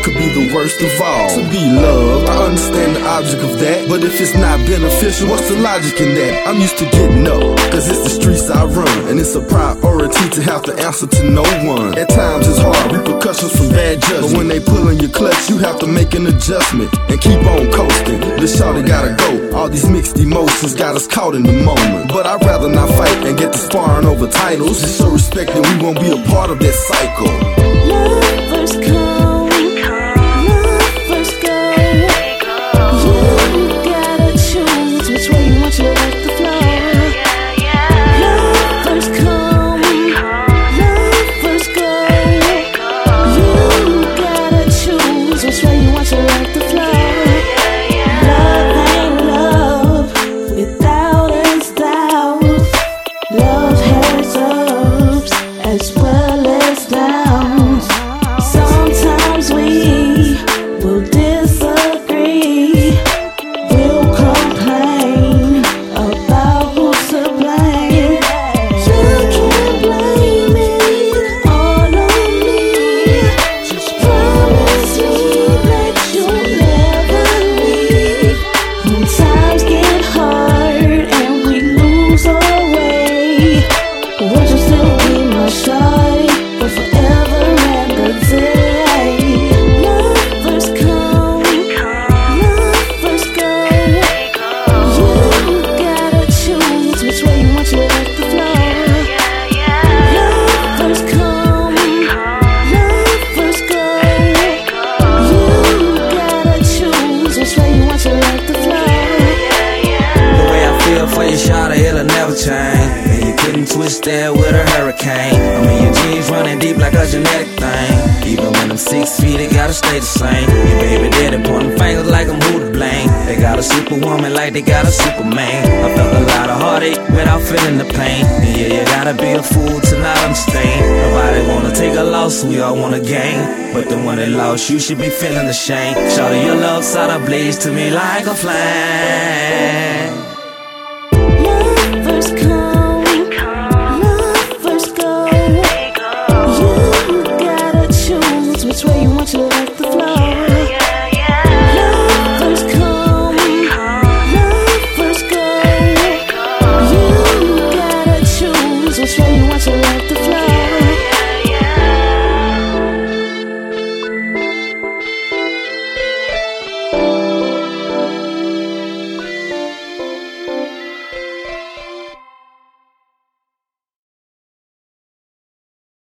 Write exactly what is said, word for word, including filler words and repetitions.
could be the worst of all. To be loved, I understand the object of that, but if it's not beneficial, what's the logic in that? I'm used to getting up, cause it's the streets I run, and it's a priority to have to answer to no one. At times it's hard, repercussions from bad judgment, but when they pull in your clutch, you have to make an adjustment and keep on coasting. This shawty gotta go, all these mixed emotions got us caught in the moment. But I'd rather not fight and get to sparring over titles. Just show respect that we won't be a part of that cycle. Love first come, love first go. You gotta choose which way you want your life to flow. Love first come, love first go. You gotta choose which way you want your life to flow. Love ain't love without its doubt. Love has ups as well as downs. Sometimes we will disagree, we'll complain about who's to blame. You can't blame it all on me. Just promise me that you'll never leave. When times get hard and we lose our way, would you still be my shawty for forever and a day? Love first come, love first go. You gotta choose which way you want your life to flow. Love first come, love first go. You gotta choose which way you want your life to flow. The way I feel for your shawty, it'll never change. And you couldn't twist that with a hurricane. I mean, your genes running deep like a genetic thing. Even when I'm six feet, it gotta stay the same. Your baby daddy pointing fingers like I'm who to blame. They got a superwoman like they got a superman. I felt a lot of heartache without feeling the pain. And yeah, you gotta be a fool to not understand. Nobody wanna take a loss, we all wanna gain. But the one that lost, you should be feeling the shame. Shawty, your love side of blaze to me like a flame.